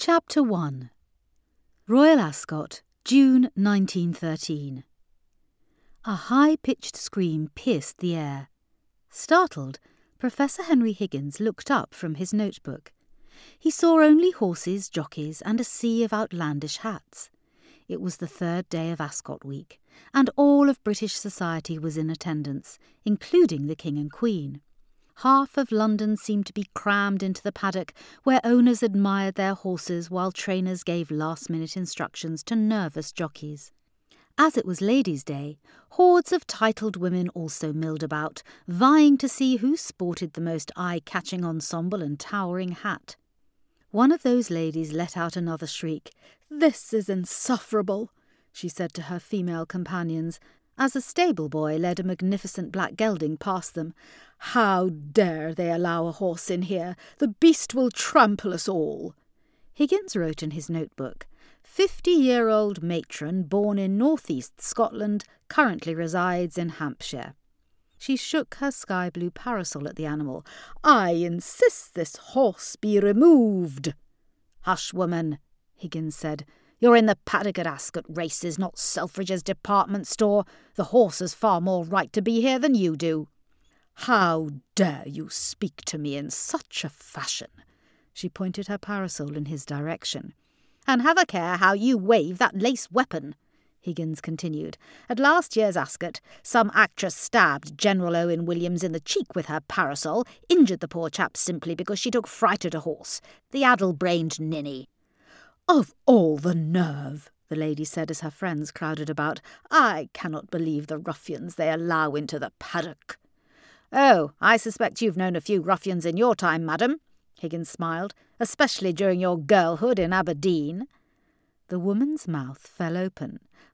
Chapter 1. Royal Ascot, June 1913. A high-pitched scream pierced the air. Startled, Professor Henry Higgins looked up from his notebook. He saw only horses, jockeys, and a sea of outlandish hats. It was the third day of Ascot Week, and all of British society was in attendance, including the King and Queen. Half of London seemed to be crammed into the paddock, where owners admired their horses while trainers gave last-minute instructions to nervous jockeys. As it was Ladies' Day, hordes of titled women also milled about, vying to see who sported the most eye-catching ensemble and towering hat. One of those ladies let out another shriek. "This is insufferable," she said to her female companions, as a stable boy led a magnificent black gelding past them. "How dare they allow a horse in here? The beast will trample us all." Higgins wrote in his notebook, 50-year-old matron born in northeast Scotland, currently resides in Hampshire. She shook her sky-blue parasol at the animal. "I insist this horse be removed." "Hush, woman," Higgins said. "You're in the paddock at Ascot races, not Selfridge's department store. The horse has far more right to be here than you do." "How dare you speak to me in such a fashion?" She pointed her parasol in his direction. "And have a care how you wave that lace weapon," Higgins continued. "At last year's Ascot, some actress stabbed General Owen Williams in the cheek with her parasol, injured the poor chap simply because she took fright at a horse. The addle-brained ninny." "Of all the nerve," the lady said as her friends crowded about. "I cannot believe the ruffians they allow into the paddock." "Oh, I suspect you've known a few ruffians in your time, madam," Higgins smiled, "especially during your girlhood in Aberdeen." The woman's mouth fell open.